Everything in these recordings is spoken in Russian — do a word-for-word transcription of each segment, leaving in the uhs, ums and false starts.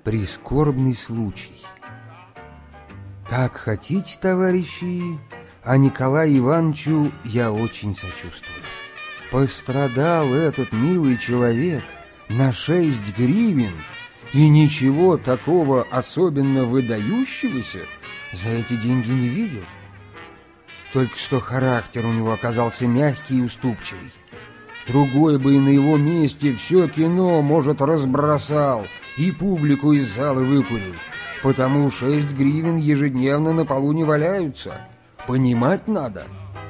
Прискорбный случай. Как хотите, товарищи, а Николаю Ивановичу я очень сочувствую. Пострадал этот милый человек на шесть гривен, и ничего такого особенно выдающегося за эти деньги не видел. Только что характер у него оказался мягкий и уступчивый. Другой бы и на его месте все кино, может, разбросал и публику из зала выкурил, потому шесть гривен ежедневно на полу не валяются. Понимать надо.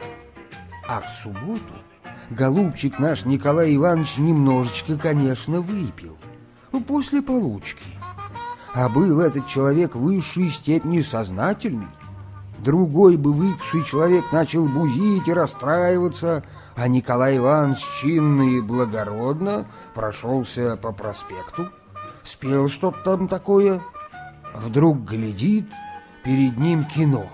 А в субботу голубчик наш Николай Иванович немножечко, конечно, выпил. После получки. А был этот человек в высшей степени сознательный. Другой бы выпивший человек начал бузить и расстраиваться, а Николай Иванович чинно и благородно прошелся по проспекту, спел что-то там такое, вдруг глядит, перед ним кино.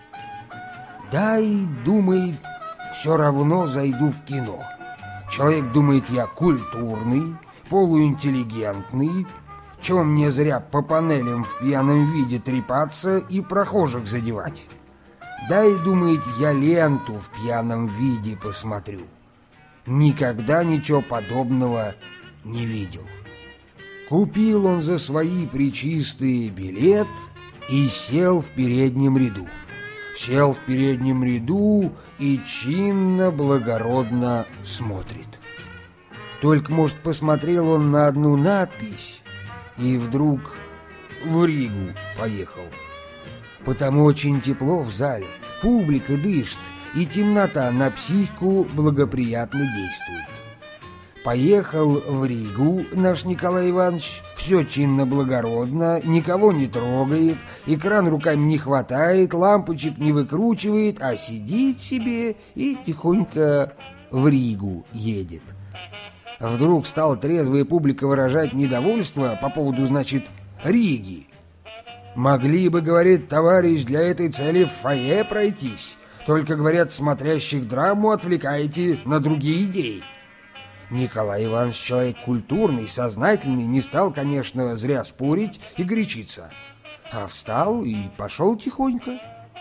Да и думает, все равно зайду в кино. Человек думает, я культурный, полуинтеллигентный, чего мне зря по панелям в пьяном виде трепаться и прохожих задевать. Да и думает, я ленту в пьяном виде посмотрю. Никогда ничего подобного не видел. Купил он за свои пречистые билет и сел в переднем ряду. Сел в переднем ряду и чинно, благородно смотрит. Только, может, посмотрел он на одну надпись и вдруг в Ригу поехал. Потому очень тепло в зале, публика дышит, и темнота на психику благоприятно действует. Поехал в Ригу наш Николай Иванович, все чинно-благородно, никого не трогает, экран руками не хватает, лампочек не выкручивает, а сидит себе и тихонько в Ригу едет. Вдруг стала трезвая публика выражать недовольство по поводу, значит, Риги. Могли бы, говорит товарищ, для этой цели в фойе пройтись, только, говорят, смотрящих драму отвлекаете на другие идеи. Николай Иванович человек культурный, сознательный, не стал, конечно, зря спорить и горячиться, а встал и пошел тихонько.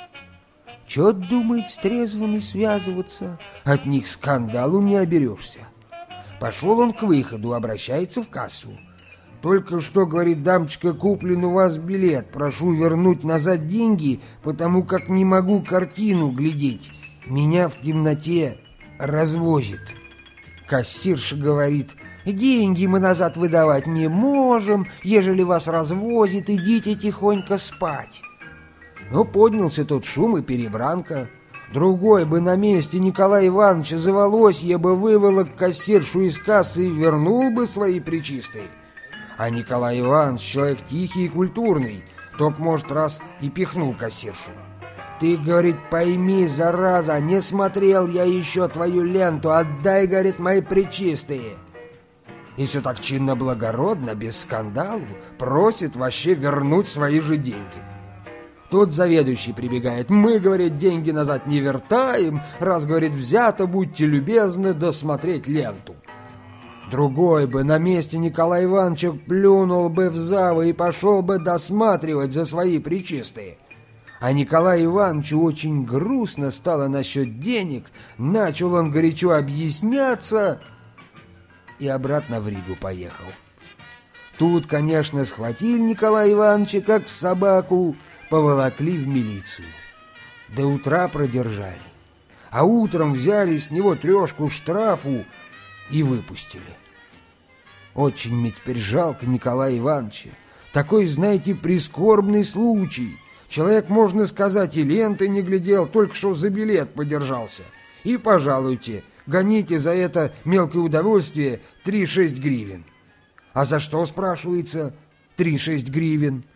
Чё, думает, с трезвыми связываться, от них скандалу не оберешься. Пошел он к выходу, обращается в кассу. Только что, говорит, дамочка, куплен у вас билет, прошу вернуть назад деньги, потому как не могу картину глядеть, меня в темноте развозит. Кассирша говорит, деньги мы назад выдавать не можем, ежели вас развозит, идите тихонько спать. Ну, поднялся тот шум и перебранка. Другой бы на месте Николая Ивановича за волосье бы выволок кассиршу из кассы и вернул бы свои пречистые. А Николай Иванович человек тихий и культурный, только, может, раз и пихнул кассиршу. Ты, говорит, пойми, зараза, не смотрел я еще твою ленту, отдай, говорит, мои пречистые. И все так чинно-благородно, без скандалу, просит вообще вернуть свои же деньги. Тут заведующий прибегает. Мы, говорит, деньги назад не вертаем, раз, говорит, взято, будьте любезны досмотреть ленту. Другой бы на месте Николая Ивановича плюнул бы в завы и пошел бы досматривать за свои пречистые. А Николаю Ивановичу очень грустно стало насчет денег, начал он горячо объясняться и обратно в Ригу поехал. Тут, конечно, схватили Николая Ивановича как собаку, поволокли в милицию. До утра продержали, а утром взяли с него трешку штрафу и выпустили. Очень мне теперь жалко Николая Ивановича. Такой, знаете, прискорбный случай. Человек, можно сказать, и ленты не глядел, только что за билет подержался. И, пожалуйте, гоните за это мелкое удовольствие три-шесть гривен. А за что, спрашивается, три-шесть гривен?